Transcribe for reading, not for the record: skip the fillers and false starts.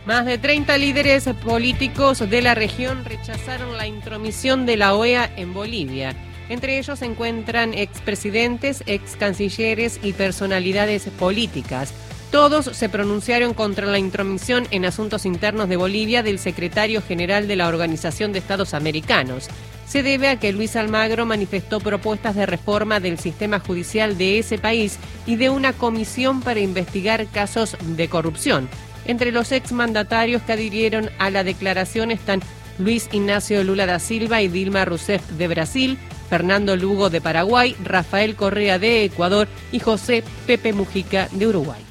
Más de 30 líderes políticos de la región rechazaron la intromisión de la OEA en Bolivia. Entre ellos se encuentran expresidentes, excancilleres y personalidades políticas. Todos se pronunciaron contra la intromisión en asuntos internos de Bolivia del secretario general de la Organización de Estados Americanos. Se debe a que Luis Almagro manifestó propuestas de reforma del sistema judicial de ese país y de una comisión para investigar casos de corrupción. Entre los exmandatarios que adhirieron a la declaración están Luis Ignacio Lula da Silva y Dilma Rousseff de Brasil, Fernando Lugo de Paraguay, Rafael Correa de Ecuador y José Pepe Mujica de Uruguay.